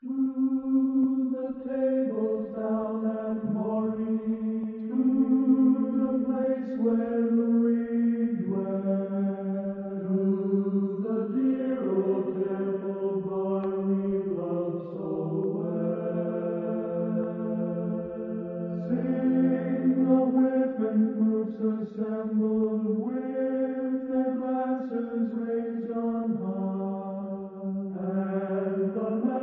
To the tables down at Moree, to the place where Louis dwelt, to the dear old temple bar we loved so well. Sing the Whiffenpoops assembled with their glasses raised on high, and the